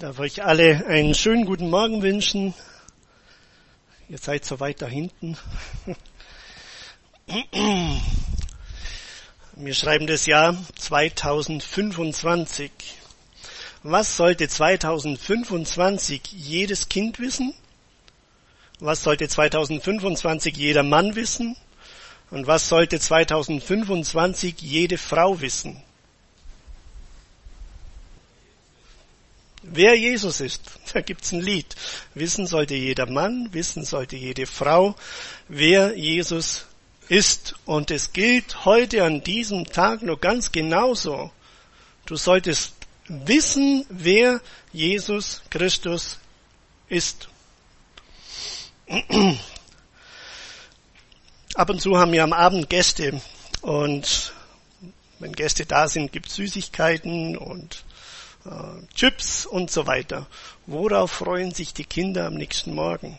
darf euch alle einen schönen guten Morgen wünschen. Ihr seid so weit da hinten. Wir schreiben das Jahr 2025. Was sollte 2025 jedes Kind wissen? Was sollte 2025 jeder Mann wissen? Und was sollte 2025 jede Frau wissen? Wer Jesus ist, da gibt's ein Lied. Wissen sollte jeder Mann, wissen sollte jede Frau, wer Jesus ist. Und es gilt heute an diesem Tag nur ganz genauso. Du solltest wissen, wer Jesus Christus ist. Ab und zu haben wir am Abend Gäste. Und wenn Gäste da sind, gibt's Süßigkeiten und Chips und so weiter. Worauf freuen sich die Kinder am nächsten Morgen?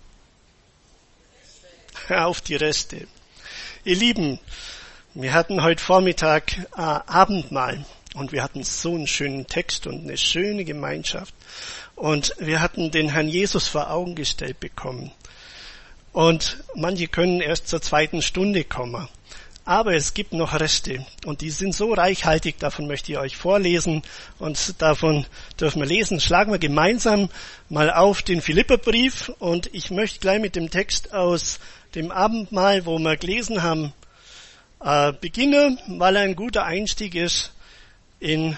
Auf die Reste. Ihr Lieben, wir hatten heute Vormittag Abendmahl und wir hatten so einen schönen Text und eine schöne Gemeinschaft und wir hatten den Herrn Jesus vor Augen gestellt bekommen. Und manche können erst zur 2. Stunde kommen. Aber es gibt noch Reste und die sind so reichhaltig, davon möchte ich euch vorlesen und davon dürfen wir lesen. Schlagen wir gemeinsam mal auf den Philipperbrief und ich möchte gleich mit dem Text aus dem Abendmahl, wo wir gelesen haben, beginnen, weil er ein guter Einstieg ist in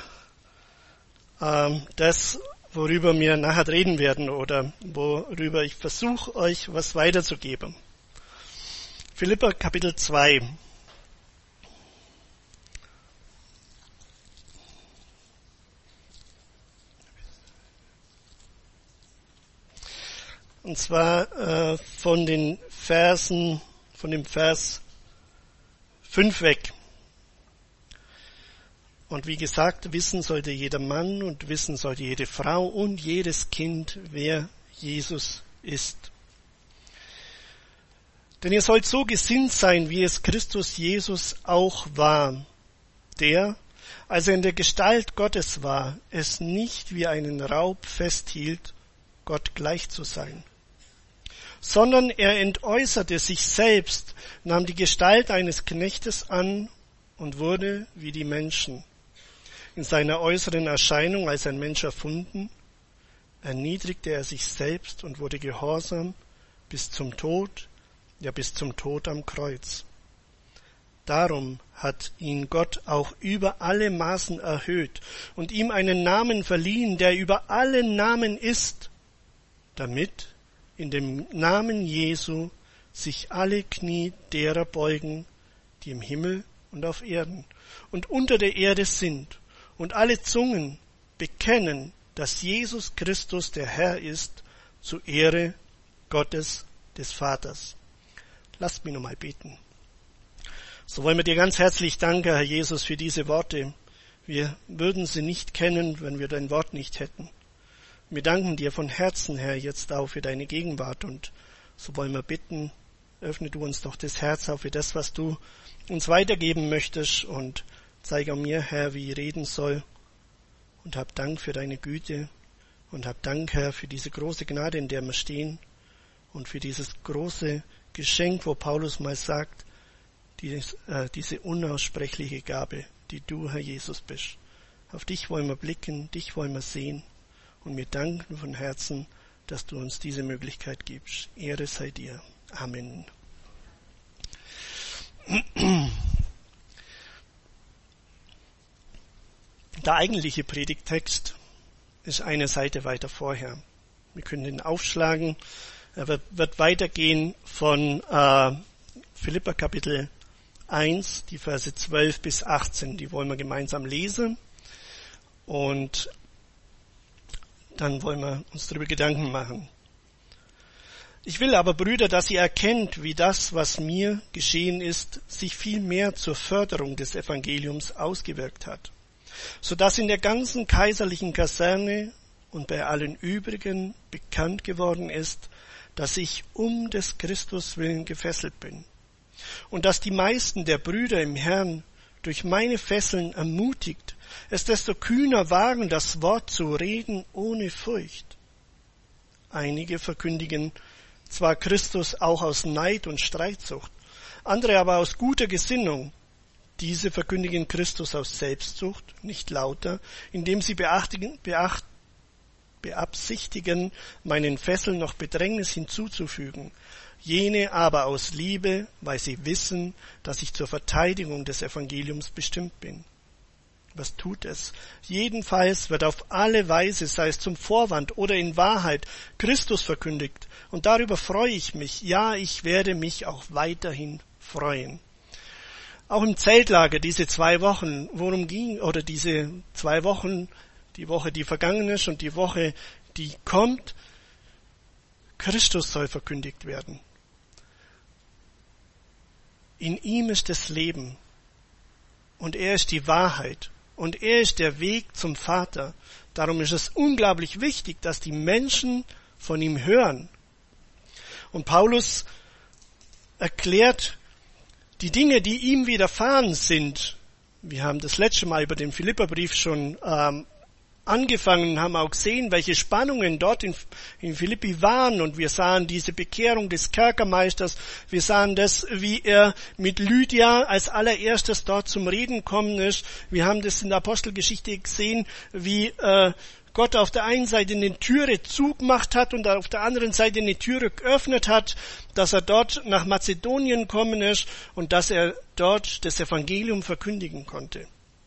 das, worüber wir nachher reden werden oder worüber ich versuche, euch was weiterzugeben. Philipper Kapitel 2. Und zwar von dem Vers 5 weg. Und wie gesagt, wissen sollte jeder Mann und wissen sollte jede Frau und jedes Kind, wer Jesus ist. Denn ihr sollt so gesinnt sein, wie es Christus Jesus auch war, der, als er in der Gestalt Gottes war, es nicht wie einen Raub festhielt, Gott gleich zu sein, sondern er entäußerte sich selbst, nahm die Gestalt eines Knechtes an und wurde wie die Menschen. In seiner äußeren Erscheinung als ein Mensch erfunden, erniedrigte er sich selbst und wurde gehorsam bis zum Tod, ja bis zum Tod am Kreuz. Darum hat ihn Gott auch über alle Maßen erhöht und ihm einen Namen verliehen, der über alle Namen ist, damit in dem Namen Jesu sich alle Knie derer beugen, die im Himmel und auf Erden und unter der Erde sind, und alle Zungen bekennen, dass Jesus Christus der Herr ist, zur Ehre Gottes des Vaters. Lasst mich nochmal beten. So wollen wir dir ganz herzlich danken, Herr Jesus, für diese Worte. Wir würden sie nicht kennen, wenn wir dein Wort nicht hätten. Wir danken dir von Herzen, Herr, jetzt auch für deine Gegenwart und so wollen wir bitten, öffne du uns doch das Herz auch für das, was du uns weitergeben möchtest und zeige mir, Herr, wie ich reden soll und hab Dank für deine Güte und hab Dank, Herr, für diese große Gnade, in der wir stehen und für dieses große Geschenk, wo Paulus mal sagt, diese unaussprechliche Gabe, die du, Herr Jesus, bist. Auf dich wollen wir blicken, dich wollen wir sehen. Und wir danken von Herzen, dass du uns diese Möglichkeit gibst. Ehre sei dir. Amen. Der eigentliche Predigttext ist eine Seite weiter vorher. Wir können ihn aufschlagen. Er wird weitergehen von Philipper Kapitel 1, die Verse 12 bis 18. Die wollen wir gemeinsam lesen. Und dann wollen wir uns darüber Gedanken machen. Ich will aber, Brüder, dass ihr erkennt, wie das, was mir geschehen ist, sich viel mehr zur Förderung des Evangeliums ausgewirkt hat, so dass in der ganzen kaiserlichen Kaserne und bei allen übrigen bekannt geworden ist, dass ich um des Christus willen gefesselt bin und dass die meisten der Brüder im Herrn durch meine Fesseln ermutigt, es desto kühner wagen, das Wort zu reden ohne Furcht. Einige verkündigen zwar Christus auch aus Neid und Streitsucht, andere aber aus guter Gesinnung. Diese verkündigen Christus aus Selbstsucht, nicht lauter, indem sie beabsichtigen, meinen Fesseln noch Bedrängnis hinzuzufügen. Jene aber aus Liebe, weil sie wissen, dass ich zur Verteidigung des Evangeliums bestimmt bin. Was tut es? Jedenfalls wird auf alle Weise, sei es zum Vorwand oder in Wahrheit, Christus verkündigt. Und darüber freue ich mich. Ja, ich werde mich auch weiterhin freuen. Auch im Zeltlager, diese 2 Wochen, worum ging, oder diese 2 Wochen, die Woche, die vergangen ist und die Woche, die kommt, Christus soll verkündigt werden. In ihm ist das Leben und er ist die Wahrheit. Und er ist der Weg zum Vater. Darum ist es unglaublich wichtig, dass die Menschen von ihm hören. Und Paulus erklärt die Dinge, die ihm widerfahren sind. Wir haben das letzte Mal über den Philipperbrief schon angefangen, haben auch gesehen, welche Spannungen dort in Philippi waren, und wir sahen diese Bekehrung des Kerkermeisters, wir sahen das, wie er mit Lydia als allererstes dort zum Reden gekommen ist, wir haben das in der Apostelgeschichte gesehen, wie Gott auf der einen Seite eine Türe zugemacht hat und auf der anderen Seite eine Türe geöffnet hat, dass er dort nach Mazedonien gekommen ist und dass er dort das Evangelium verkündigen konnte.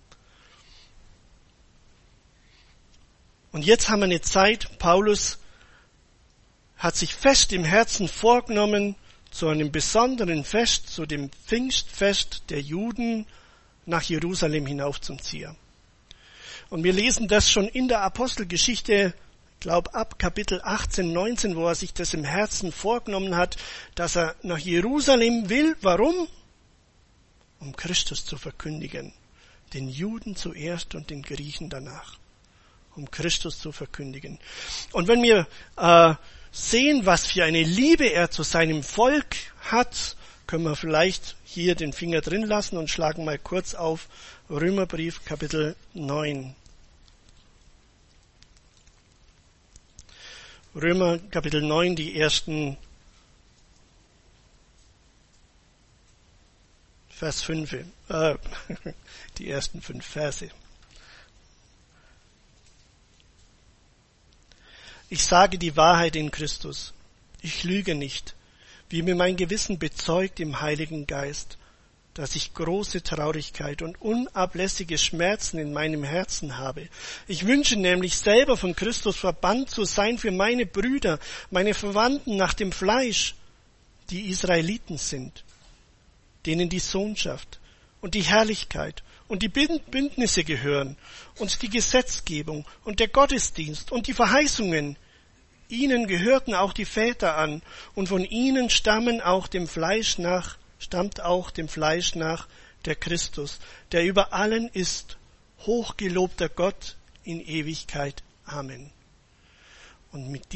Und jetzt haben wir eine Zeit, Paulus hat sich fest im Herzen vorgenommen, zu einem besonderen Fest, zu dem Pfingstfest der Juden, nach Jerusalem hinaufzuziehen. Und wir lesen das schon in der Apostelgeschichte, ich glaube ab Kapitel 18, 19, wo er sich das im Herzen vorgenommen hat, dass er nach Jerusalem will. Warum? Um Christus zu verkündigen. Den Juden zuerst und den Griechen danach. Um Christus zu verkündigen. Und wenn wir sehen, was für eine Liebe er zu seinem Volk hat, können wir vielleicht hier den Finger drin lassen und schlagen mal kurz auf Römerbrief Kapitel 9. Römer Kapitel 9, die ersten Vers 5, die ersten 5 Verse. Ich sage die Wahrheit in Christus. Ich lüge nicht, wie mir mein Gewissen bezeugt im Heiligen Geist, dass ich große Traurigkeit und unablässige Schmerzen in meinem Herzen habe. Ich wünsche nämlich selber von Christus verbannt zu sein für meine Brüder, meine Verwandten nach dem Fleisch, die Israeliten sind, denen die Sohnschaft und die Herrlichkeit und die Bündnisse gehören und die Gesetzgebung und der Gottesdienst und die Verheißungen. Ihnen gehörten auch die Väter an, und von ihnen stammt auch dem Fleisch nach der Christus, der über allen ist, hochgelobter Gott in Ewigkeit. Amen. Und mit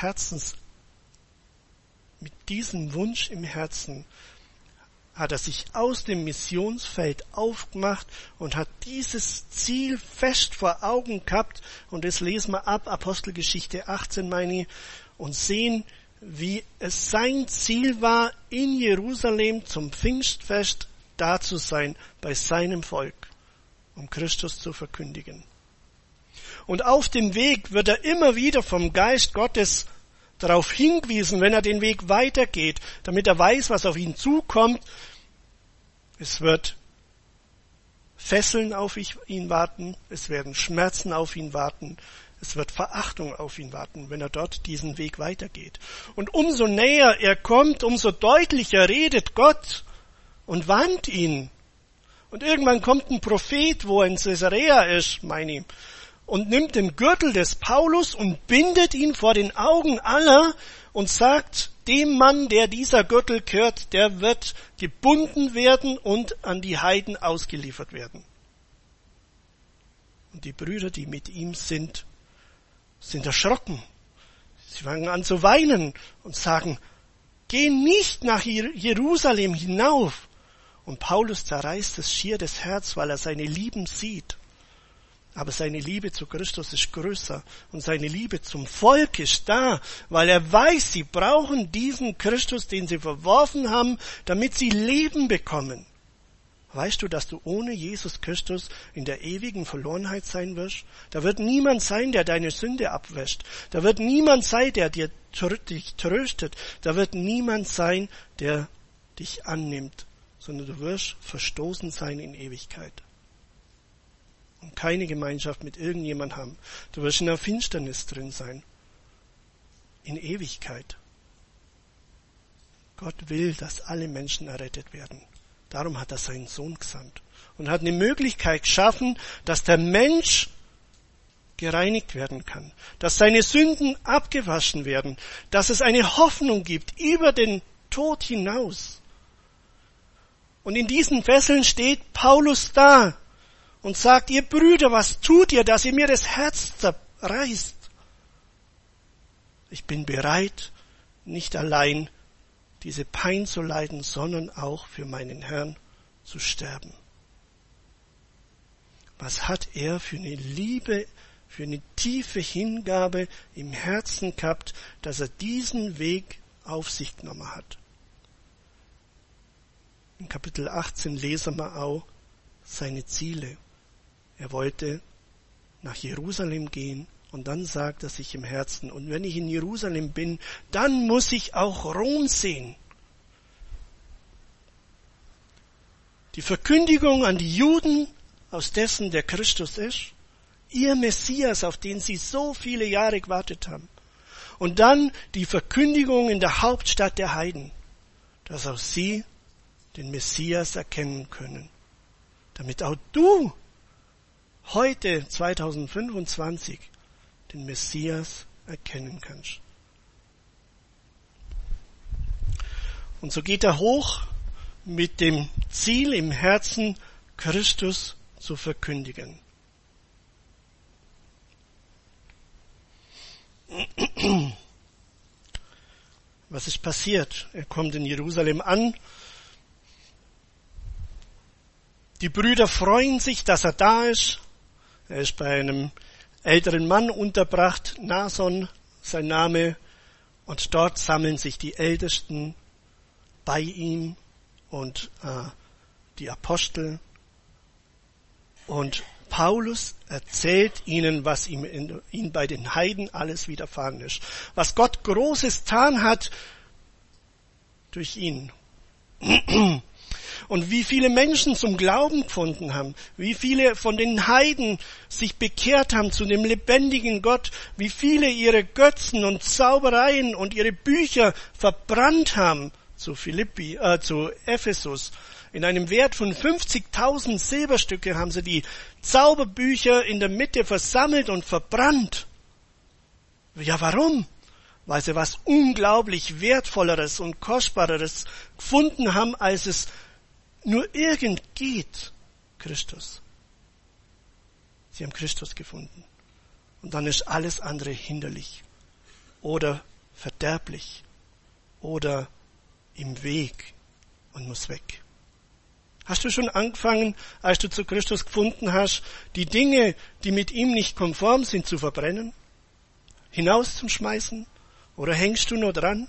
diesem Wunsch im Herzen hat er sich aus dem Missionsfeld aufgemacht und hat dieses Ziel fest vor Augen gehabt. Und das lesen wir ab Apostelgeschichte 18, meine ich, und sehen, wie es sein Ziel war, in Jerusalem zum Pfingstfest da zu sein, bei seinem Volk, um Christus zu verkündigen. Und auf dem Weg wird er immer wieder vom Geist Gottes darauf hingewiesen, wenn er den Weg weitergeht, damit er weiß, was auf ihn zukommt. Es wird Fesseln auf ihn warten, es werden Schmerzen auf ihn warten, es wird Verachtung auf ihn warten, wenn er dort diesen Weg weitergeht. Und umso näher er kommt, umso deutlicher redet Gott und warnt ihn. Und irgendwann kommt ein Prophet, wo er in Caesarea ist, meine ich, und nimmt den Gürtel des Paulus und bindet ihn vor den Augen aller und sagt, dem Mann, der dieser Gürtel gehört, der wird gebunden werden und an die Heiden ausgeliefert werden. Und die Brüder, die mit ihm sind erschrocken. Sie fangen an zu weinen und sagen, geh nicht nach Jerusalem hinauf Und Paulus zerreißt es schier das Herz, weil er seine Lieben sieht. Aber seine Liebe zu Christus ist größer und seine Liebe zum Volk ist da, weil er weiß, sie brauchen diesen Christus, den sie verworfen haben, damit sie Leben bekommen. Weißt du, dass du ohne Jesus Christus in der ewigen Verlorenheit sein wirst? Da wird niemand sein, der deine Sünde abwäscht. Da wird niemand sein, der dich tröstet. Da wird niemand sein, der dich annimmt, sondern du wirst verstoßen sein in Ewigkeit. Und keine Gemeinschaft mit irgendjemand haben. Du wirst in der Finsternis drin sein. In Ewigkeit. Gott will, dass alle Menschen errettet werden. Darum hat er seinen Sohn gesandt. Und hat eine Möglichkeit geschaffen, dass der Mensch gereinigt werden kann. Dass seine Sünden abgewaschen werden. Dass es eine Hoffnung gibt über den Tod hinaus. Und in diesen Fesseln steht Paulus da. Und sagt, ihr Brüder, was tut ihr, dass ihr mir das Herz zerreißt? Ich bin bereit, nicht allein diese Pein zu leiden, sondern auch für meinen Herrn zu sterben. Was hat er für eine Liebe, für eine tiefe Hingabe im Herzen gehabt, dass er diesen Weg auf sich genommen hat? In Kapitel 18 lesen wir auch seine Ziele. Er wollte nach Jerusalem gehen und dann sagt er sich im Herzen, und wenn ich in Jerusalem bin, dann muss ich auch Rom sehen. Die Verkündigung an die Juden, aus dessen der Christus ist, ihr Messias, auf den sie so viele Jahre gewartet haben. Und dann die Verkündigung in der Hauptstadt der Heiden, dass auch sie den Messias erkennen können. Damit auch du heute, 2025, den Messias erkennen kannst. Und so geht er hoch mit dem Ziel im Herzen, Christus zu verkündigen. Was ist passiert? Er kommt in Jerusalem an. Die Brüder freuen sich, dass er da ist. Er ist bei einem älteren Mann unterbracht, Nason, sein Name. Und dort sammeln sich die Ältesten bei ihm und die Apostel. Und Paulus erzählt ihnen, was ihm bei den Heiden alles widerfahren ist. Was Gott Großes getan hat durch ihn. Und wie viele Menschen zum Glauben gefunden haben, wie viele von den Heiden sich bekehrt haben zu dem lebendigen Gott, wie viele ihre Götzen und Zaubereien und ihre Bücher verbrannt haben zu Ephesus. In einem Wert von 50.000 Silberstücke haben sie die Zauberbücher in der Mitte versammelt und verbrannt. Ja, warum? Weil sie was unglaublich Wertvolleres und Kostbareres gefunden haben, als es nur irgend geht. Christus. Sie haben Christus gefunden. Und dann ist alles andere hinderlich oder verderblich oder im Weg und muss weg. Hast du schon angefangen, als du zu Christus gefunden hast, die Dinge, die mit ihm nicht konform sind, zu verbrennen? Hinauszuschmeißen? Oder hängst du nur dran?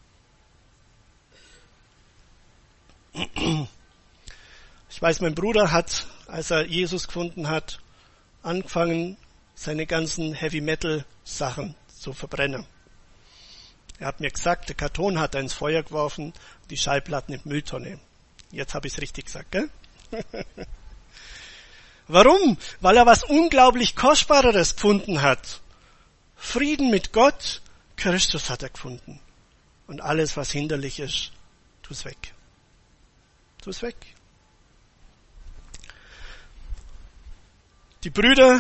Ich weiß, mein Bruder hat, als er Jesus gefunden hat, angefangen, seine ganzen Heavy-Metal-Sachen zu verbrennen. Er hat mir gesagt, der Karton hat er ins Feuer geworfen, die Schallplatten in die Mülltonne. Jetzt habe ich es richtig gesagt, gell? Warum? Weil er was unglaublich Kostbareres gefunden hat. Frieden mit Gott, Christus hat er gefunden. Und alles, was hinderlich ist, tu es weg. Tu es weg. Die Brüder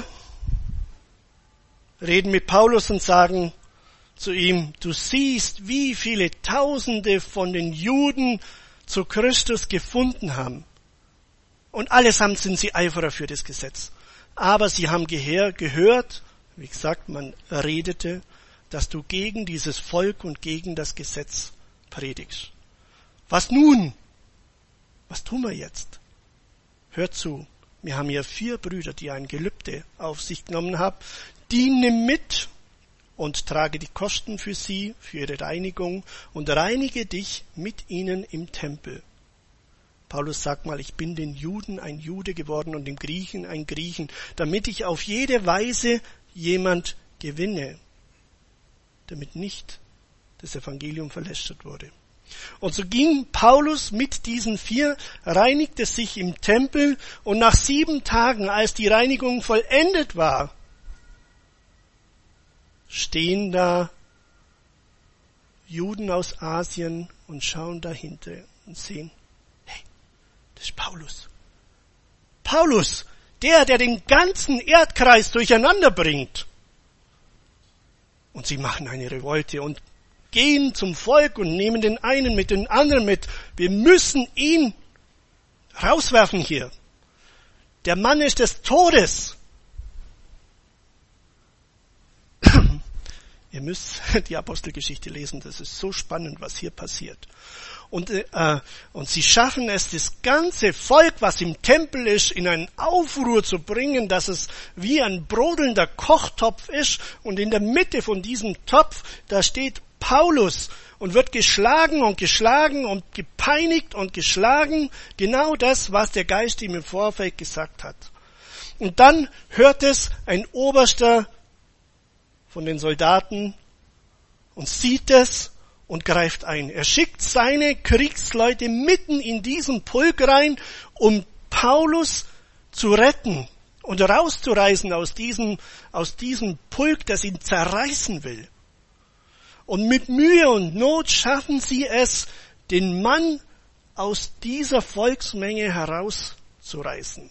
reden mit Paulus und sagen zu ihm, du siehst, wie viele Tausende von den Juden zu Christus gefunden haben. Und allesamt sind sie Eiferer für das Gesetz. Aber sie haben gehört, wie gesagt, man redete, dass du gegen dieses Volk und gegen das Gesetz predigst. Was nun? Was tun wir jetzt? Hört zu, wir haben hier 4 Brüder, die ein Gelübde auf sich genommen haben. Die nimm mit und trage die Kosten für sie, für ihre Reinigung und reinige dich mit ihnen im Tempel. Paulus sagt mal, ich bin den Juden ein Jude geworden und dem Griechen ein Griechen, damit ich auf jede Weise jemand gewinne, damit nicht das Evangelium verlästert wurde. Und so ging Paulus mit diesen 4, reinigte sich im Tempel und nach 7 Tagen, als die Reinigung vollendet war, stehen da Juden aus Asien und schauen dahinter und sehen, hey, das ist Paulus. Paulus, der den ganzen Erdkreis durcheinander bringt. Und sie machen eine Revolte und gehen zum Volk und nehmen den einen mit den anderen mit. Wir müssen ihn rauswerfen hier. Der Mann ist des Todes. Ihr müsst die Apostelgeschichte lesen, das ist so spannend, was hier passiert. Und sie schaffen es, das ganze Volk, was im Tempel ist, in einen Aufruhr zu bringen, dass es wie ein brodelnder Kochtopf ist. Und in der Mitte von diesem Topf, da steht Paulus und wird geschlagen und gepeinigt und geschlagen. Genau das, was der Geist ihm im Vorfeld gesagt hat. Und dann hört es ein Oberster von den Soldaten und sieht es und greift ein. Er schickt seine Kriegsleute mitten in diesen Pulk rein, um Paulus zu retten und rauszureißen aus diesem Pulk, das ihn zerreißen will. Und mit Mühe und Not schaffen sie es, den Mann aus dieser Volksmenge herauszureißen.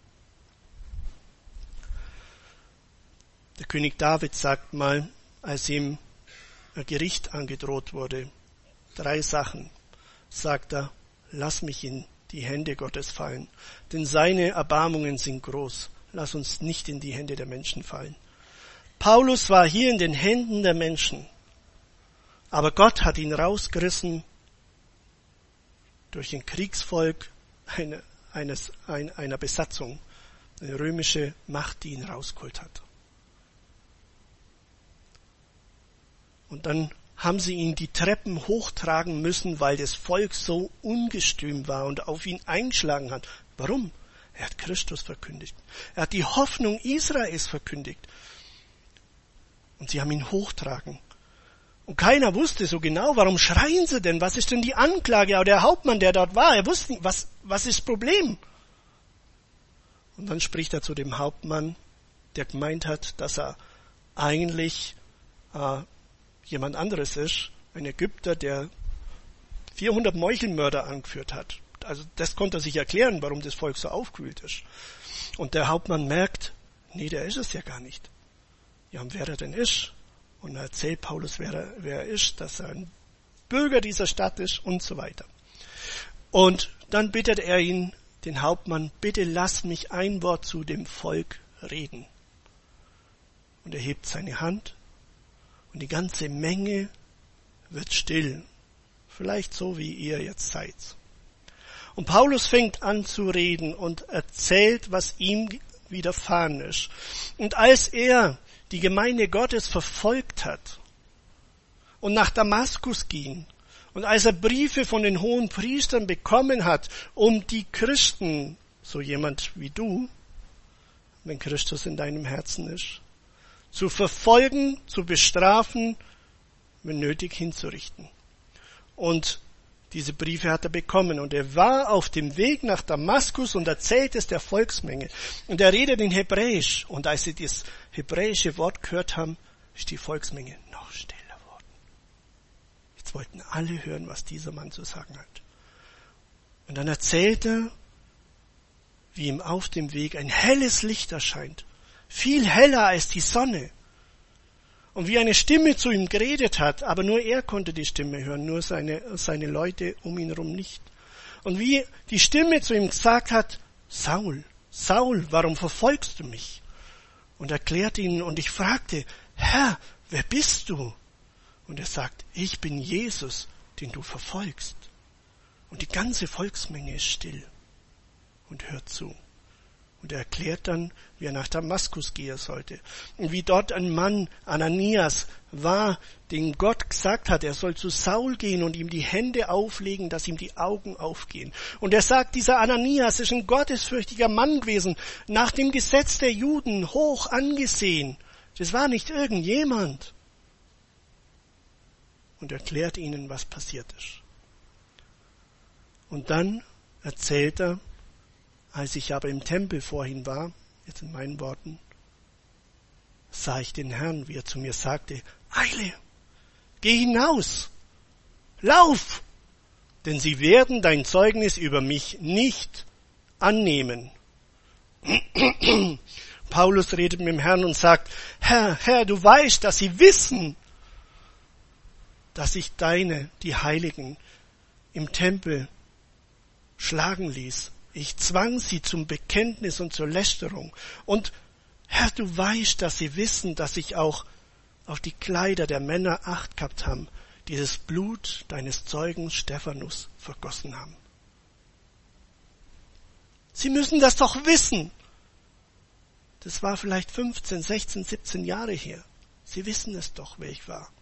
Der König David sagt mal, als ihm ein Gericht angedroht wurde, 3 Sachen, sagt er, lass mich in die Hände Gottes fallen, denn seine Erbarmungen sind groß. Lass uns nicht in die Hände der Menschen fallen. Paulus war hier in den Händen der Menschen, aber Gott hat ihn rausgerissen durch ein Kriegsvolk einer Besatzung, eine römische Macht, die ihn rausgeholt hat. Und dann haben sie ihn die Treppen hochtragen müssen, weil das Volk so ungestüm war und auf ihn eingeschlagen hat. Warum? Er hat Christus verkündigt. Er hat die Hoffnung Israels verkündigt. Und sie haben ihn hochtragen. Und keiner wusste so genau, warum schreien sie denn? Was ist denn die Anklage? Aber der Hauptmann, der dort war, er wusste nicht, was ist das Problem? Und dann spricht er zu dem Hauptmann, der gemeint hat, dass er eigentlich jemand anderes ist, ein Ägypter, der 400 Meuchelmörder angeführt hat. Also das konnte er sich erklären, warum das Volk so aufgewühlt ist. Und der Hauptmann merkt, nee, der ist es ja gar nicht. Ja, und wer er denn ist? Und er erzählt Paulus, wer er ist, dass er ein Bürger dieser Stadt ist und so weiter. Und dann bittet er ihn, den Hauptmann, bitte lass mich ein Wort zu dem Volk reden. Und er hebt seine Hand und die ganze Menge wird still. Vielleicht so, wie ihr jetzt seid. Und Paulus fängt an zu reden und erzählt, was ihm widerfahren ist. Und als er die Gemeinde Gottes verfolgt hat und nach Damaskus ging und als er Briefe von den hohen Priestern bekommen hat, um die Christen, so jemand wie du, wenn Christus in deinem Herzen ist, zu verfolgen, zu bestrafen, wenn nötig hinzurichten. Und diese Briefe hat er bekommen und er war auf dem Weg nach Damaskus und erzählt es der Volksmenge. Und er redet in Hebräisch und als sie das hebräische Wort gehört haben, ist die Volksmenge noch stiller geworden. Jetzt wollten alle hören, was dieser Mann zu sagen hat. Und dann erzählt er, wie ihm auf dem Weg ein helles Licht erscheint, viel heller als die Sonne. Und wie eine Stimme zu ihm geredet hat, aber nur er konnte die Stimme hören, nur seine Leute um ihn herum nicht. Und wie die Stimme zu ihm gesagt hat, Saul, Saul, warum verfolgst du mich? Und erklärt ihn, und ich fragte, Herr, wer bist du? Und er sagt, ich bin Jesus, den du verfolgst. Und die ganze Volksmenge ist still und hört zu. Und er erklärt dann, wie er nach Damaskus gehen sollte. Und wie dort ein Mann, Ananias, war, dem Gott gesagt hat, er soll zu Saul gehen und ihm die Hände auflegen, dass ihm die Augen aufgehen. Und er sagt, dieser Ananias ist ein gottesfürchtiger Mann gewesen, nach dem Gesetz der Juden hoch angesehen. Das war nicht irgendjemand. Und erklärt ihnen, was passiert ist. Und dann erzählt er, als ich aber im Tempel vorhin war, jetzt in meinen Worten, sah ich den Herrn, wie er zu mir sagte, eile, geh hinaus, lauf, denn sie werden dein Zeugnis über mich nicht annehmen. Paulus redet mit dem Herrn und sagt, Herr, du weißt, dass sie wissen, dass ich die Heiligen im Tempel schlagen ließ. Ich zwang sie zum Bekenntnis und zur Lästerung. Und Herr, du weißt, dass sie wissen, dass ich auch auf die Kleider der Männer Acht gehabt habe, die das Blut deines Zeugen Stephanus vergossen haben. Sie müssen das doch wissen. Das war vielleicht 15, 16, 17 Jahre her. Sie wissen es doch, wer ich war.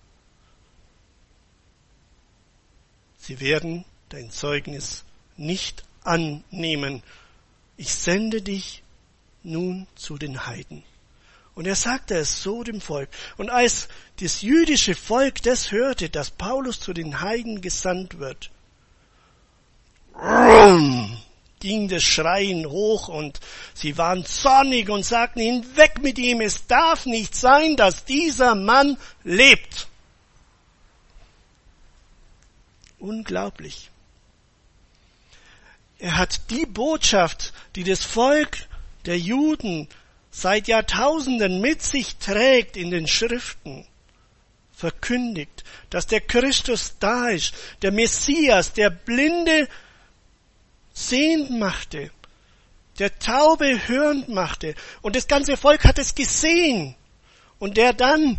Sie werden dein Zeugnis nicht annehmen. Ich sende dich nun zu den Heiden. Und er sagte es so dem Volk. Und als das jüdische Volk das hörte, dass Paulus zu den Heiden gesandt wird, ging das Schreien hoch und sie waren zornig und sagten, hinweg mit ihm, es darf nicht sein, dass dieser Mann lebt. Unglaublich. Er hat die Botschaft, die das Volk der Juden seit Jahrtausenden mit sich trägt in den Schriften, verkündigt, dass der Christus da ist, der Messias, der Blinde sehend machte, der Taube hörend machte. Und das ganze Volk hat es gesehen. Und der dann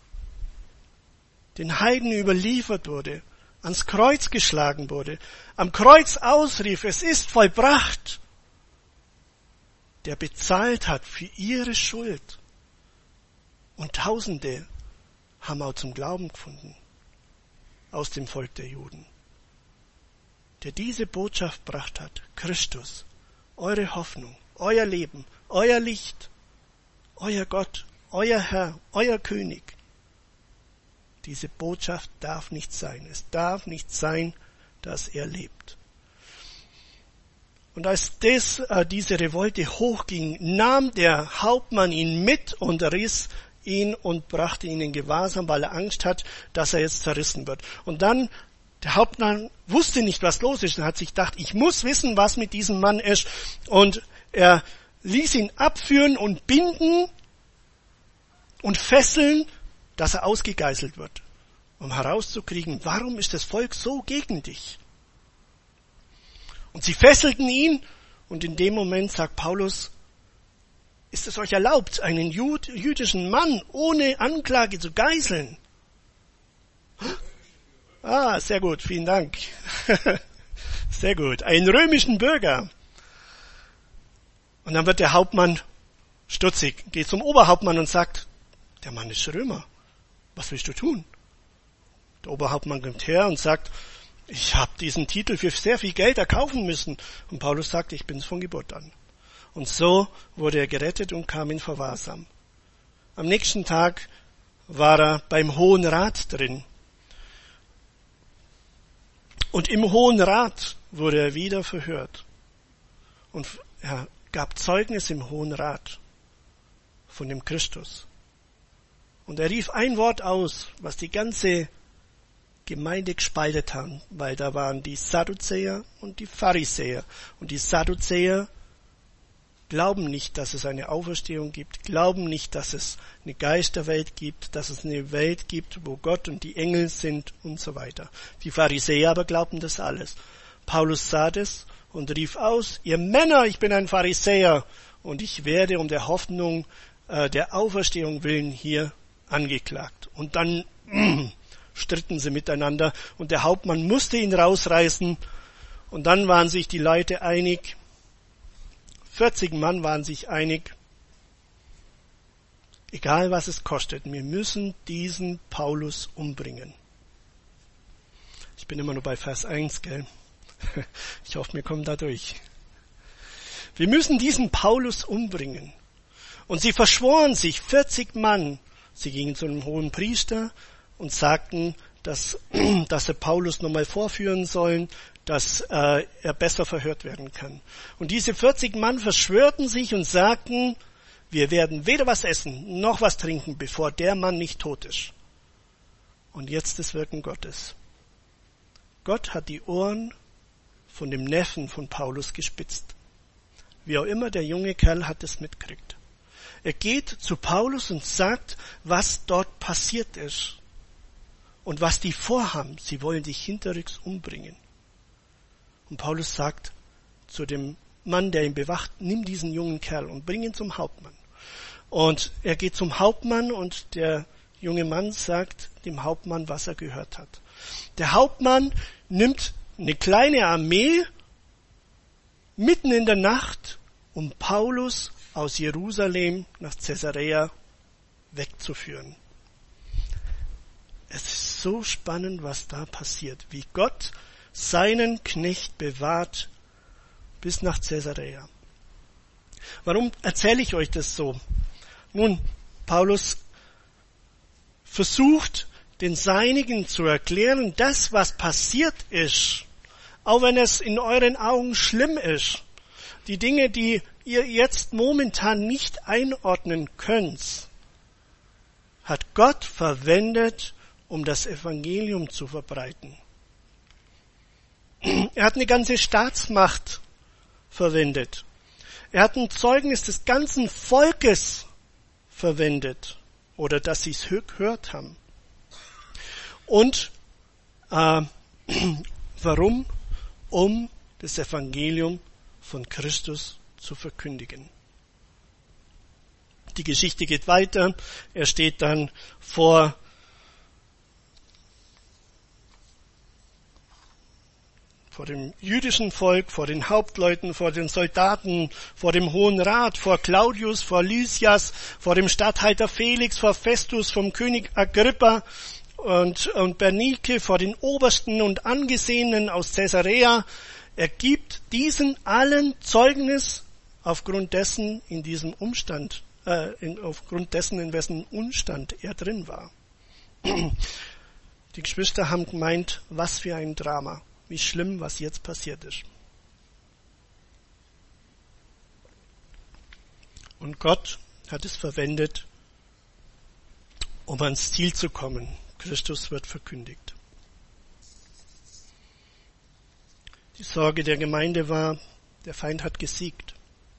den Heiden überliefert wurde, ans Kreuz geschlagen wurde, am Kreuz ausrief, es ist vollbracht, der bezahlt hat für ihre Schuld. Und Tausende haben auch zum Glauben gefunden aus dem Volk der Juden, der diese Botschaft gebracht hat, Christus, eure Hoffnung, euer Leben, euer Licht, euer Gott, euer Herr, euer König. Diese Botschaft darf nicht sein. Es darf nicht sein, dass er lebt. Und als diese Revolte hochging, nahm der Hauptmann ihn mit und riss ihn und brachte ihn in Gewahrsam, weil er Angst hat, dass er jetzt zerrissen wird. Und dann, der Hauptmann wusste nicht, was los ist, und hat sich gedacht, ich muss wissen, was mit diesem Mann ist. Und er ließ ihn abführen und binden und fesseln, dass er ausgegeißelt wird, um herauszukriegen, warum ist das Volk so gegen dich? Und sie fesselten ihn, und in dem Moment sagt Paulus, ist es euch erlaubt, einen jüdischen Mann ohne Anklage zu geißeln? Ah, sehr gut, vielen Dank. Sehr gut, einen römischen Bürger. Und dann wird der Hauptmann stutzig, geht zum Oberhauptmann und sagt, der Mann ist Römer. Was willst du tun? Der Oberhauptmann kommt her und sagt, ich habe diesen Titel für sehr viel Geld erkaufen müssen. Und Paulus sagt, ich bin's von Geburt an. Und so wurde er gerettet und kam in Verwahrsam. Am nächsten Tag war er beim Hohen Rat drin. Und im Hohen Rat wurde er wieder verhört. Und er gab Zeugnis im Hohen Rat von dem Christus. Und er rief ein Wort aus, was die ganze Gemeinde gespaltet haben, weil da waren die Sadduzäer und die Pharisäer. Und die Sadduzäer glauben nicht, dass es eine Auferstehung gibt, glauben nicht, dass es eine Geisterwelt gibt, dass es eine Welt gibt, wo Gott und die Engel sind und so weiter. Die Pharisäer aber glaubten das alles. Paulus sah das und rief aus, ihr Männer, ich bin ein Pharisäer und ich werde um der Hoffnung der Auferstehung willen hier angeklagt. Und dann stritten sie miteinander und der Hauptmann musste ihn rausreißen Und dann waren sich die Leute einig, 40 Mann waren sich einig, egal was es kostet, wir müssen diesen Paulus umbringen. Ich bin immer nur bei Vers 1, gell? Ich hoffe, wir kommen da durch. Wir müssen diesen Paulus umbringen. Und sie verschworen sich, 40 Mann. Sie gingen zu einem hohen Priester und sagten, dass sie Paulus nochmal vorführen sollen, dass er besser verhört werden kann. Und diese 40 Mann verschwörten sich und sagten, wir werden weder was essen, noch was trinken, bevor der Mann nicht tot ist. Und jetzt das Wirken Gottes. Gott hat die Ohren von dem Neffen von Paulus gespitzt. Wie auch immer, der junge Kerl hat es mitgekriegt. Er geht zu Paulus und sagt, was dort passiert ist. Und was die vorhaben. Sie wollen dich hinterrücks umbringen. Und Paulus sagt zu dem Mann, der ihn bewacht, nimm diesen jungen Kerl und bring ihn zum Hauptmann. Und er geht zum Hauptmann und der junge Mann sagt dem Hauptmann, was er gehört hat. Der Hauptmann nimmt eine kleine Armee mitten in der Nacht, um Paulus aus Jerusalem nach Caesarea wegzuführen. Es ist so spannend, was da passiert, wie Gott seinen Knecht bewahrt bis nach Caesarea. Warum erzähle ich euch das so? Nun, Paulus versucht, den Seinigen zu erklären, das, was passiert ist, auch wenn es in euren Augen schlimm ist, die Dinge, die ihr jetzt momentan nicht einordnen könnt, hat Gott verwendet, um das Evangelium zu verbreiten. Er hat eine ganze Staatsmacht verwendet. Er hat ein Zeugnis des ganzen Volkes verwendet, oder dass sie es gehört haben. Und warum? Um das Evangelium von Christus zu verkündigen. Die Geschichte geht weiter. Er steht dann vor dem jüdischen Volk, vor den Hauptleuten, vor den Soldaten, vor dem Hohen Rat, vor Claudius, vor Lysias, vor dem Statthalter Felix, vor Festus, vom König Agrippa und Bernike, vor den Obersten und Angesehenen aus Caesarea. Er gibt diesen allen Zeugnis aufgrund dessen, in wessen Umstand er drin war. Die Geschwister haben gemeint, was für ein Drama. Wie schlimm, was jetzt passiert ist. Und Gott hat es verwendet, um ans Ziel zu kommen. Christus wird verkündigt. Die Sorge der Gemeinde war, der Feind hat gesiegt.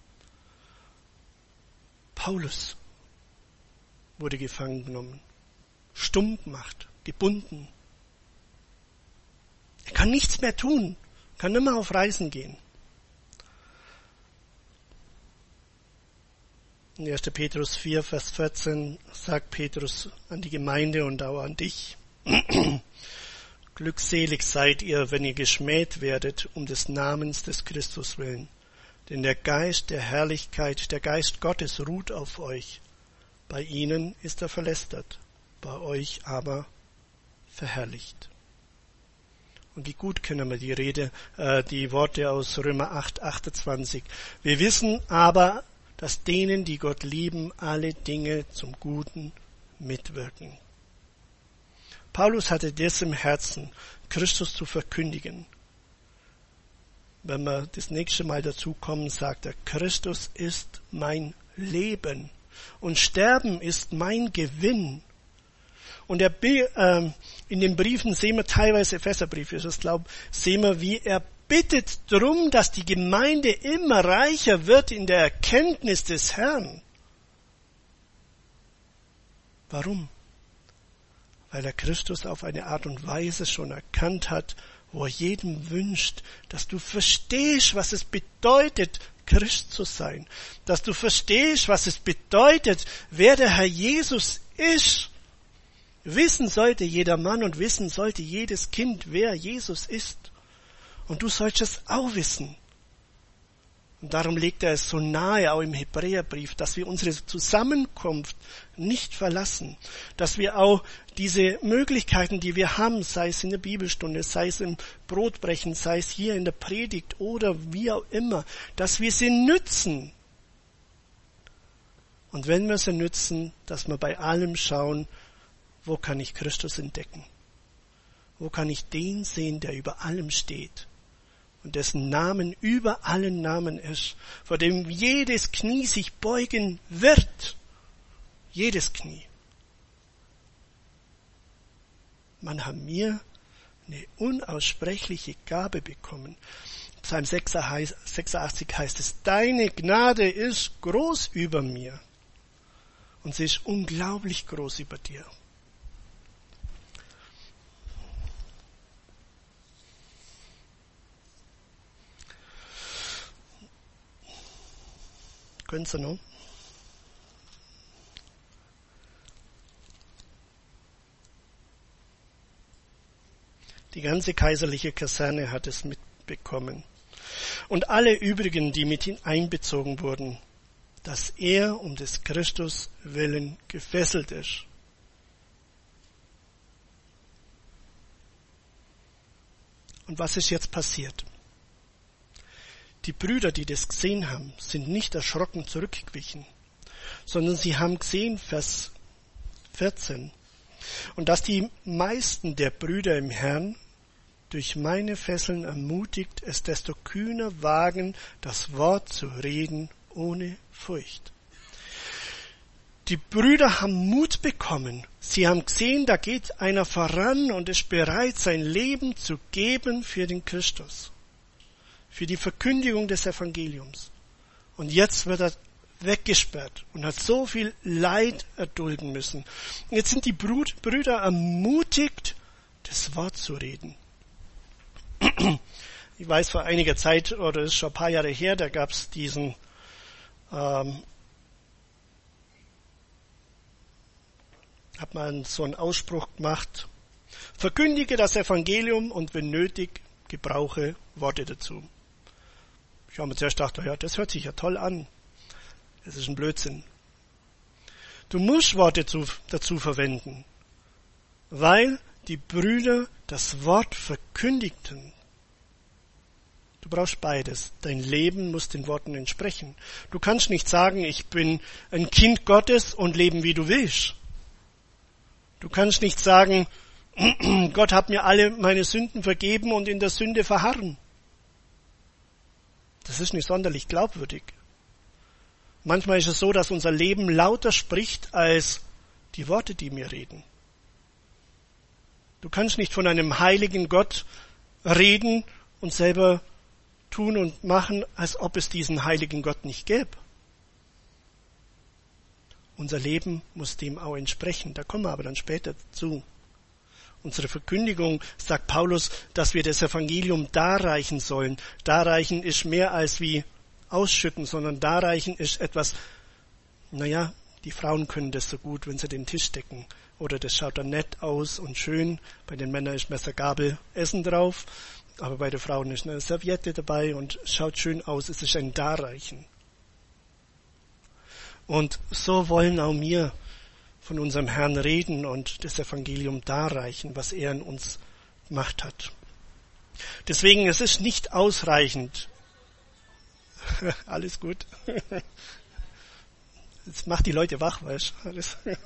Paulus wurde gefangen genommen, stumm gemacht, gebunden. Er kann nichts mehr tun, kann nicht mehr auf Reisen gehen. In 1. Petrus 4, Vers 14 sagt Petrus an die Gemeinde und auch an dich, glückselig seid ihr, wenn ihr geschmäht werdet, um des Namens des Christus willen. Denn der Geist der Herrlichkeit, der Geist Gottes ruht auf euch. Bei ihnen ist er verlästert, bei euch aber verherrlicht. Und wie gut kennen wir die Worte aus Römer 8, 28. Wir wissen aber, dass denen, die Gott lieben, alle Dinge zum Guten mitwirken. Paulus hatte das im Herzen, Christus zu verkündigen. Wenn wir das nächste Mal dazukommen, sagt er, Christus ist mein Leben und Sterben ist mein Gewinn. Und in den Briefen sehen wir teilweise, Epheserbrief ist es, sehen wir, wie er bittet darum, dass die Gemeinde immer reicher wird in der Erkenntnis des Herrn. Warum? Weil er Christus auf eine Art und Weise schon erkannt hat, wo er jedem wünscht, dass du verstehst, was es bedeutet, Christ zu sein. Dass du verstehst, was es bedeutet, wer der Herr Jesus ist. Wissen sollte jeder Mann und wissen sollte jedes Kind, wer Jesus ist. Und du sollst es auch wissen. Und darum legt er es so nahe, auch im Hebräerbrief, dass wir unsere Zusammenkunft nicht verlassen, dass wir auch diese Möglichkeiten, die wir haben, sei es in der Bibelstunde, sei es im Brotbrechen, sei es hier in der Predigt oder wie auch immer, dass wir sie nützen. Und wenn wir sie nützen, dass wir bei allem schauen, wo kann ich Christus entdecken? Wo kann ich den sehen, der über allem steht? Und dessen Namen über allen Namen ist, vor dem jedes Knie sich beugen wird. Jedes Knie. Man hat mir eine unaussprechliche Gabe bekommen. Psalm 86 heißt es, deine Gnade ist groß über mir. Und sie ist unglaublich groß über dir. Können Sie noch? Die ganze kaiserliche Kaserne hat es mitbekommen. Und alle übrigen, die mit ihm einbezogen wurden, dass er um des Christus willen gefesselt ist. Und was ist jetzt passiert? Die Brüder, die das gesehen haben, sind nicht erschrocken zurückgewichen, sondern sie haben gesehen, Vers 14, und dass die meisten der Brüder im Herrn durch meine Fesseln ermutigt, es desto kühner wagen, das Wort zu reden ohne Furcht. Die Brüder haben Mut bekommen. Sie haben gesehen, da geht einer voran und ist bereit, sein Leben zu geben für den Christus. Für die Verkündigung des Evangeliums. Und jetzt wird er weggesperrt und hat so viel Leid erdulden müssen. Und jetzt sind die Brüder ermutigt, das Wort zu reden. Ich weiß, vor einiger Zeit, oder das ist schon ein paar Jahre her, da gab es diesen hat man so einen Ausspruch gemacht, verkündige das Evangelium und wenn nötig, gebrauche Worte dazu. Ich habe mir zuerst gedacht, ja, das hört sich ja toll an. Das ist ein Blödsinn. Du musst Worte dazu verwenden, weil die Brüder das Wort verkündigten. Du brauchst beides. Dein Leben muss den Worten entsprechen. Du kannst nicht sagen, ich bin ein Kind Gottes und leben, wie du willst. Du kannst nicht sagen, Gott hat mir alle meine Sünden vergeben und in der Sünde verharren. Das ist nicht sonderlich glaubwürdig. Manchmal ist es so, dass unser Leben lauter spricht als die Worte, die wir reden. Du kannst nicht von einem heiligen Gott reden und selber tun und machen, als ob es diesen heiligen Gott nicht gäbe. Unser Leben muss dem auch entsprechen. Da kommen wir aber dann später dazu. Unsere Verkündigung, sagt Paulus, dass wir das Evangelium darreichen sollen. Darreichen ist mehr als wie ausschütten, sondern darreichen ist etwas, die Frauen können das so gut, wenn sie den Tisch decken. Oder das schaut dann nett aus und schön. Bei den Männern ist Messer, Gabel, Essen drauf. Aber bei den Frauen ist eine Serviette dabei und schaut schön aus. Es ist ein Darreichen. Und so wollen auch wir von unserem Herrn reden und das Evangelium darreichen, was er in uns gemacht hat. Deswegen, es ist nicht ausreichend. Alles gut. Jetzt macht die Leute wach, weißt du?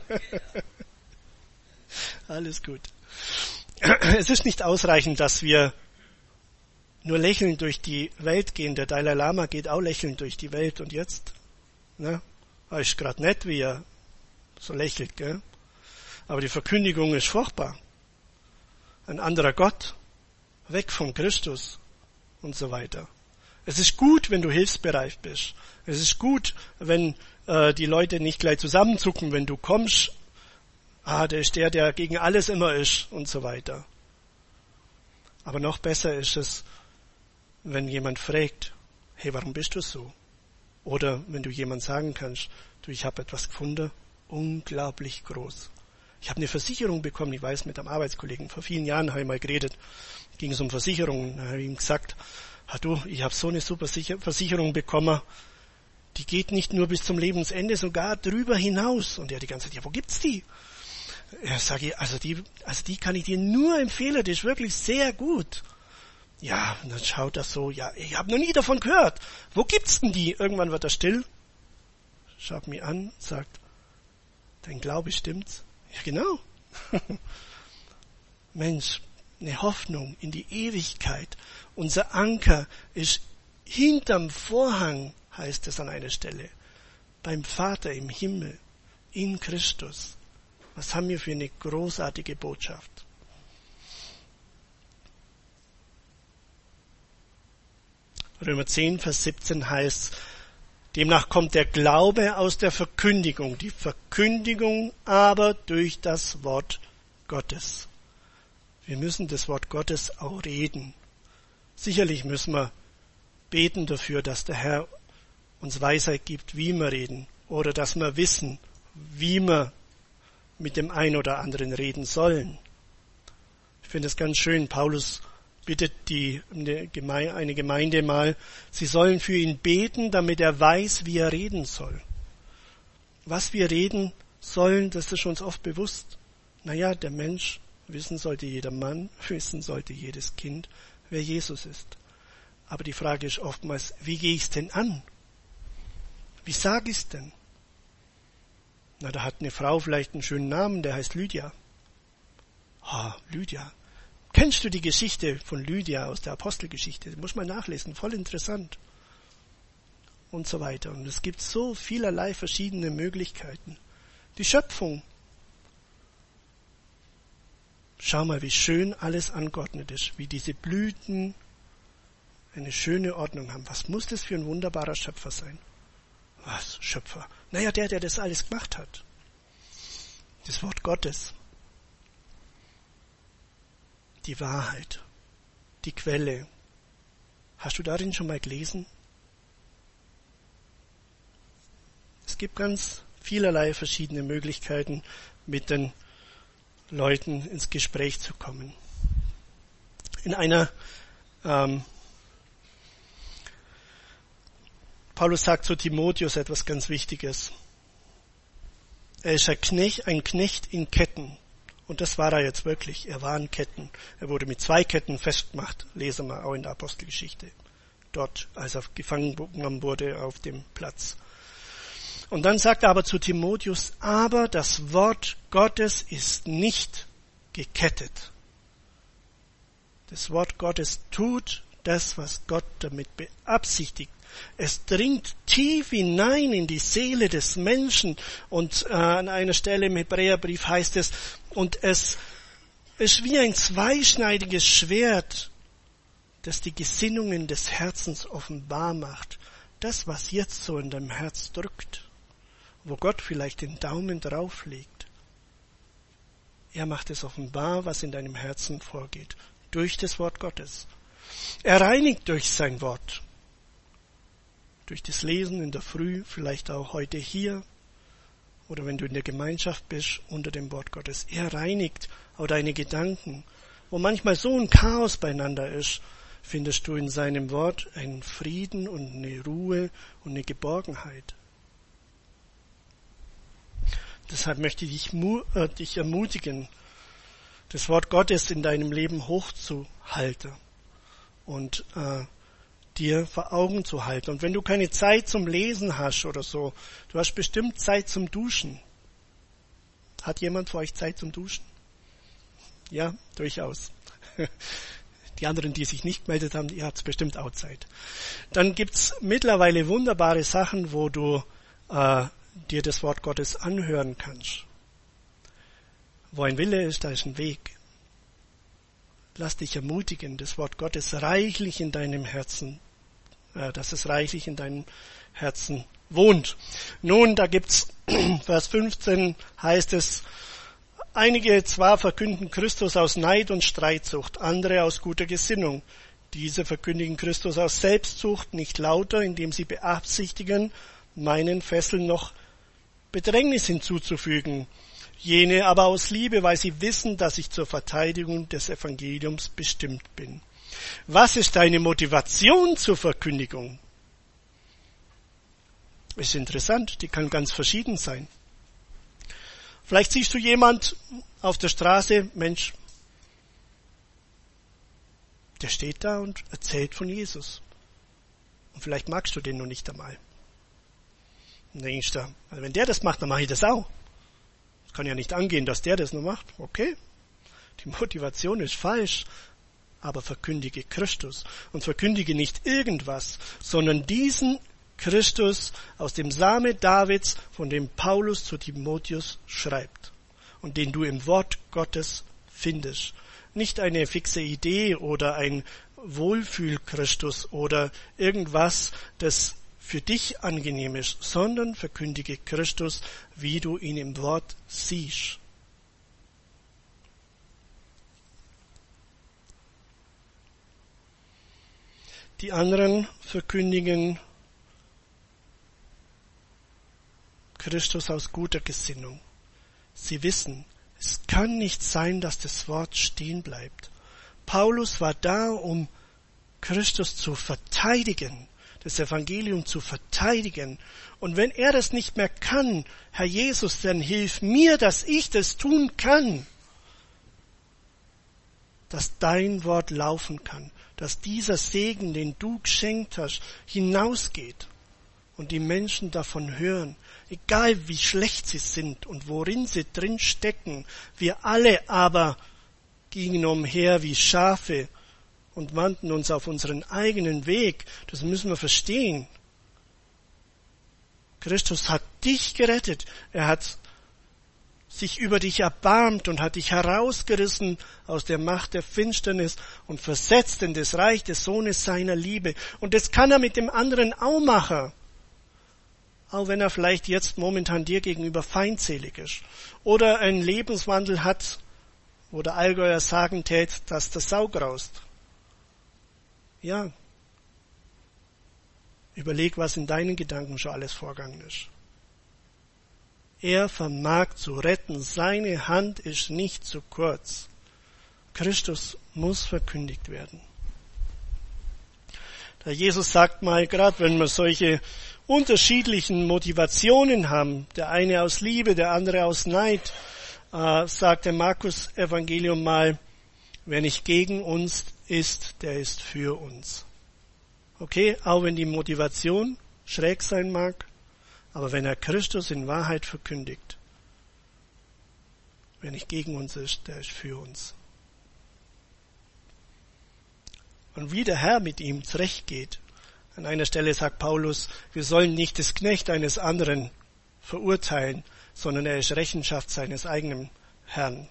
Alles gut. Es ist nicht ausreichend, dass wir nur lächelnd durch die Welt gehen. Der Dalai Lama geht auch lächelnd durch die Welt und jetzt, ist gerade nett, wie er so lächelt, gell? Aber die Verkündigung ist furchtbar. Ein anderer Gott, weg von Christus und so weiter. Es ist gut, wenn du hilfsbereit bist. Es ist gut, wenn die Leute nicht gleich zusammenzucken, wenn du kommst. Der ist der gegen alles immer ist und so weiter. Aber noch besser ist es, wenn jemand fragt, hey, warum bist du so? Oder wenn du jemand sagen kannst, du, ich habe etwas gefunden, unglaublich groß. Ich habe eine Versicherung bekommen, ich weiß, mit einem Arbeitskollegen, vor vielen Jahren habe ich mal geredet, Ging es um Versicherungen. Da habe ich ihm gesagt, ich habe so eine super Versicherung bekommen, die geht nicht nur bis zum Lebensende, sogar drüber hinaus. Und er hat die ganze Zeit, ja, wo gibt's die? Ja, sage ich, also die kann ich dir nur empfehlen, die ist wirklich sehr gut. Ja, und dann schaut er so, ja, ich habe noch nie davon gehört. Wo gibt's denn die? Irgendwann wird er still, schaut mich an, sagt, dein Glaube stimmt's? Ja, genau. Mensch, eine Hoffnung in die Ewigkeit. Unser Anker ist hinterm Vorhang, heißt es an einer Stelle. Beim Vater im Himmel, in Christus. Was haben wir für eine großartige Botschaft? Römer 10, Vers 17 heißt, demnach kommt der Glaube aus der Verkündigung, die Verkündigung aber durch das Wort Gottes. Wir müssen das Wort Gottes auch reden. Sicherlich müssen wir beten dafür, dass der Herr uns Weisheit gibt, wie wir reden, oder dass wir wissen, wie wir mit dem einen oder anderen reden sollen. Ich finde es ganz schön, Paulus bittet eine Gemeinde mal, sie sollen für ihn beten, damit er weiß, wie er reden soll. Was wir reden sollen, das ist uns oft bewusst. Naja, der Mensch, wissen sollte jeder Mann, wissen sollte jedes Kind, wer Jesus ist. Aber die Frage ist oftmals, wie gehe ich es denn an? Wie sage ich es denn? Na, da hat eine Frau vielleicht einen schönen Namen, der heißt Lydia. Lydia. Kennst du die Geschichte von Lydia aus der Apostelgeschichte? Die muss man nachlesen, voll interessant. Und so weiter. Und es gibt so vielerlei verschiedene Möglichkeiten. Die Schöpfung. Schau mal, wie schön alles angeordnet ist, wie diese Blüten eine schöne Ordnung haben. Was muss das für ein wunderbarer Schöpfer sein? Was, Schöpfer? Naja, der das alles gemacht hat. Das Wort Gottes. Die Wahrheit. Die Quelle. Hast du darin schon mal gelesen? Es gibt ganz vielerlei verschiedene Möglichkeiten, mit den Leuten ins Gespräch zu kommen. Paulus sagt zu Timotheus etwas ganz Wichtiges. Er ist ein Knecht in Ketten. Und das war er jetzt wirklich. Er war in Ketten. Er wurde mit 2 Ketten festgemacht. Lesen wir auch in der Apostelgeschichte. Dort, als er gefangen genommen wurde auf dem Platz. Und dann sagt er aber zu Timotheus, aber das Wort Gottes ist nicht gekettet. Das Wort Gottes tut das, was Gott damit beabsichtigt. Es dringt tief hinein in die Seele des Menschen und an einer Stelle im Hebräerbrief heißt es, und es ist wie ein zweischneidiges Schwert, das die Gesinnungen des Herzens offenbar macht. Das, was jetzt so in deinem Herz drückt, wo Gott vielleicht den Daumen drauflegt. Er macht es offenbar, was in deinem Herzen vorgeht, durch das Wort Gottes. Er reinigt durch sein Wort. Durch das Lesen in der Früh, vielleicht auch heute hier, oder wenn du in der Gemeinschaft bist, unter dem Wort Gottes. Er reinigt auch deine Gedanken. Wo manchmal so ein Chaos beieinander ist, findest du in seinem Wort einen Frieden und eine Ruhe und eine Geborgenheit. Deshalb möchte ich dich ermutigen, das Wort Gottes in deinem Leben hochzuhalten und dir vor Augen zu halten. Und wenn du keine Zeit zum Lesen hast oder so, du hast bestimmt Zeit zum Duschen. Hat jemand von euch Zeit zum Duschen? Ja, durchaus. Die anderen, die sich nicht gemeldet haben, ihr habt bestimmt auch Zeit. Dann gibt's mittlerweile wunderbare Sachen, wo du dir das Wort Gottes anhören kannst. Wo ein Wille ist, da ist ein Weg. Lass dich ermutigen, das Wort Gottes reichlich in deinem Herzen, dass es reichlich in deinem Herzen wohnt. Nun, da gibt's Vers 15 heißt es, einige zwar verkünden Christus aus Neid und Streitsucht, andere aus guter Gesinnung. Diese verkündigen Christus aus Selbstsucht, nicht lauter, indem sie beabsichtigen, meinen Fesseln noch Bedrängnis hinzuzufügen. jene aber aus Liebe, weil sie wissen, dass ich zur Verteidigung des Evangeliums bestimmt bin. Was ist deine Motivation zur Verkündigung? Ist interessant, die kann ganz verschieden sein. Vielleicht siehst du jemand auf der Straße, Mensch, der steht da und erzählt von Jesus. Und vielleicht magst du den noch nicht einmal. Und dann denkst du, also wenn der das macht, dann mache ich das auch. Es kann ja nicht angehen, dass der das nur macht. Okay, die Motivation ist falsch, aber verkündige Christus. Und verkündige nicht irgendwas, sondern diesen Christus aus dem Same Davids, von dem Paulus zu Timotheus schreibt und den du im Wort Gottes findest. Nicht eine fixe Idee oder ein Wohlfühl-Christus oder irgendwas, das für dich angenehm ist, sondern verkündige Christus, wie du ihn im Wort siehst. Die anderen verkündigen Christus aus guter Gesinnung. Sie wissen, es kann nicht sein, dass das Wort stehen bleibt. Paulus war da, um Christus zu verteidigen, das Evangelium zu verteidigen. Und wenn er das nicht mehr kann, Herr Jesus, dann hilf mir, dass ich das tun kann. Dass dein Wort laufen kann, dass dieser Segen, den du geschenkt hast, hinausgeht und die Menschen davon hören, egal wie schlecht sie sind und worin sie drin stecken. Wir alle aber gingen umher wie Schafe und wandten uns auf unseren eigenen Weg. Das müssen wir verstehen. Christus hat dich gerettet. Er hat sich über dich erbarmt und hat dich herausgerissen aus der Macht der Finsternis und versetzt in das Reich des Sohnes seiner Liebe. Und das kann er mit dem anderen auch machen. Auch wenn er vielleicht jetzt momentan dir gegenüber feindselig ist. Oder einen Lebenswandel hat, wo der Allgäuer sagen tät, dass der Sau graust. Ja. Überleg, was in deinen Gedanken schon alles vorgegangen ist. Er vermag zu retten, seine Hand ist nicht zu kurz. Christus muss verkündigt werden. Der Jesus sagt mal, gerade wenn wir solche unterschiedlichen Motivationen haben, der eine aus Liebe, der andere aus Neid, sagt der Markus Evangelium mal, wer nicht gegen uns ist, der ist für uns. Okay, auch wenn die Motivation schräg sein mag, aber wenn er Christus in Wahrheit verkündigt, wer nicht gegen uns ist, der ist für uns. Und wie der Herr mit ihm zurechtgeht, an einer Stelle sagt Paulus, wir sollen nicht das Knecht eines anderen verurteilen, sondern er ist Rechenschaft seines eigenen Herrn.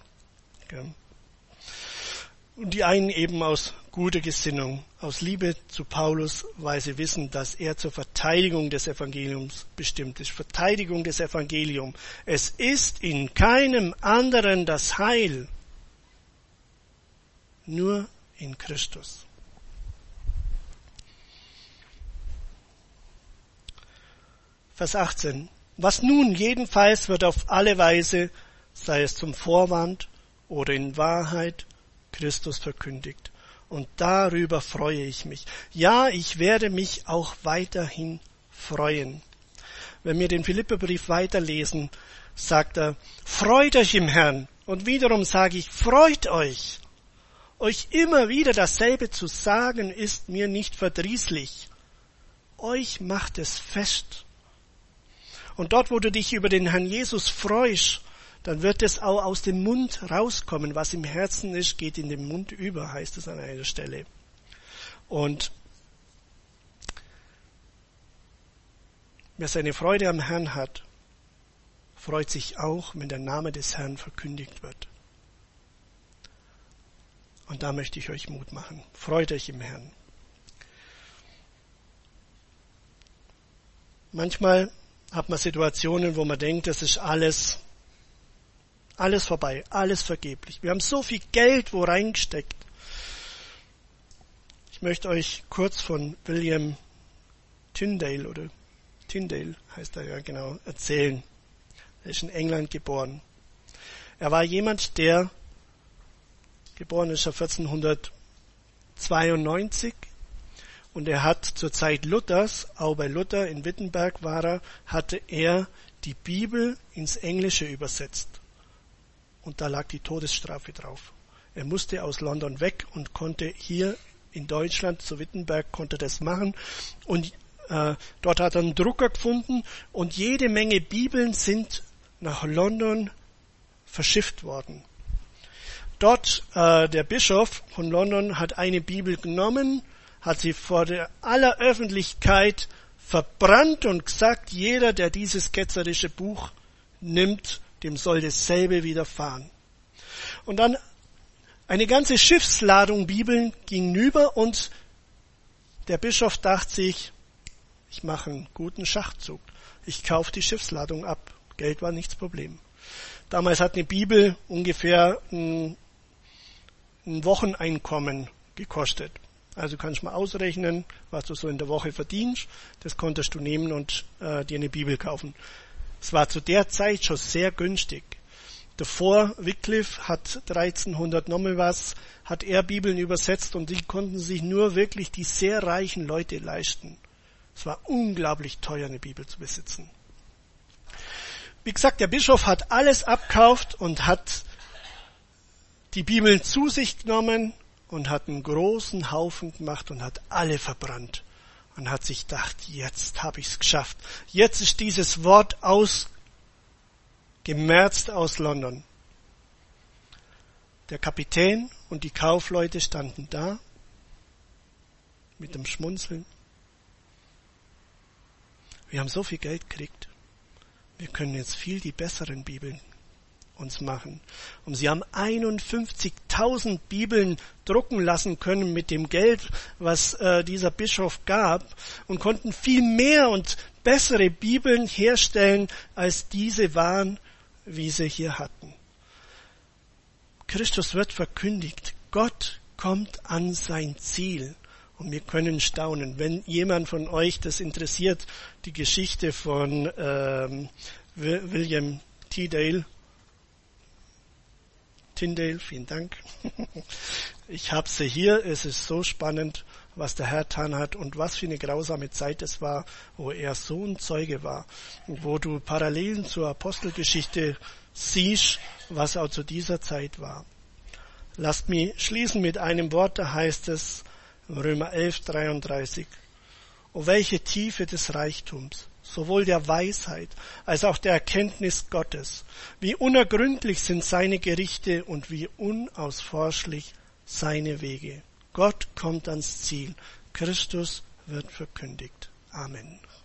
Und die einen eben aus guter Gesinnung, aus Liebe zu Paulus, weil sie wissen, dass er zur Verteidigung des Evangeliums bestimmt ist. Verteidigung des Evangeliums. Es ist in keinem anderen das Heil, nur in Christus. Vers 18. Was nun jedenfalls wird auf alle Weise, sei es zum Vorwand oder in Wahrheit, Christus verkündigt. Und darüber freue ich mich. Ja, ich werde mich auch weiterhin freuen. Wenn wir den Philipperbrief weiterlesen, sagt er, freut euch im Herrn. Und wiederum sage ich, freut euch. Euch immer wieder dasselbe zu sagen, ist mir nicht verdrießlich. Euch macht es fest. Und dort, wo du dich über den Herrn Jesus freust, dann wird es auch aus dem Mund rauskommen. Was im Herzen ist, geht in den Mund über, heißt es an einer Stelle. Und wer seine Freude am Herrn hat, freut sich auch, wenn der Name des Herrn verkündigt wird. Und da möchte ich euch Mut machen. Freut euch im Herrn. Manchmal hat man Situationen, wo man denkt, das ist alles vorbei, alles vergeblich. Wir haben so viel Geld wo reingesteckt. Ich möchte euch kurz von William Tyndale heißt er ja genau, erzählen. Er ist in England geboren. Er war jemand, der geboren ist 1492 und er hat zur Zeit Luthers, auch bei Luther in Wittenberg hatte er die Bibel ins Englische übersetzt. Und da lag die Todesstrafe drauf. Er musste aus London weg und konnte hier in Deutschland, zu Wittenberg, konnte das machen. Und dort hat er einen Drucker gefunden und jede Menge Bibeln sind nach London verschifft worden. Dort, der Bischof von London hat eine Bibel genommen, hat sie vor der aller Öffentlichkeit verbrannt und gesagt, jeder, der dieses ketzerische Buch nimmt, dem soll dasselbe widerfahren. Und dann eine ganze Schiffsladung Bibeln ging hinüber und der Bischof dachte sich, ich mache einen guten Schachzug. Ich kaufe die Schiffsladung ab. Geld war nicht das Problem. Damals hat eine Bibel ungefähr ein Wocheneinkommen gekostet. Also kannst du mal ausrechnen, was du so in der Woche verdienst. Das konntest du nehmen und dir eine Bibel kaufen. Es war zu der Zeit schon sehr günstig. Davor, Wycliffe hat 1300 nochmal was, hat er Bibeln übersetzt und die konnten sich nur wirklich die sehr reichen Leute leisten. Es war unglaublich teuer, eine Bibel zu besitzen. Wie gesagt, der Bischof hat alles abkauft und hat die Bibeln zu sich genommen und hat einen großen Haufen gemacht und hat alle verbrannt. Und hat sich gedacht, jetzt habe ich es geschafft. Jetzt ist dieses Wort ausgemerzt aus London. Der Kapitän und die Kaufleute standen da mit dem Schmunzeln. Wir haben so viel Geld gekriegt. Wir können jetzt viel die besseren Bibeln uns machen. Und sie haben 51.000 Bibeln drucken lassen können mit dem Geld, was dieser Bischof gab, und konnten viel mehr und bessere Bibeln herstellen, als diese waren, wie sie hier hatten. Christus wird verkündigt. Gott kommt an sein Ziel. Und wir können staunen. Wenn jemand von euch das interessiert, die Geschichte von William Tyndale, vielen Dank. Ich habe sie hier. Es ist so spannend, was der Herr getan hat und was für eine grausame Zeit es war, wo er so ein Zeuge war, wo du Parallelen zur Apostelgeschichte siehst, was auch zu dieser Zeit war. Lasst mich schließen mit einem Wort, da heißt es, Römer 11,33. O welche Tiefe des Reichtums, sowohl der Weisheit als auch der Erkenntnis Gottes. Wie unergründlich sind seine Gerichte und wie unausforschlich seine Wege. Gott kommt ans Ziel. Christus wird verkündigt. Amen.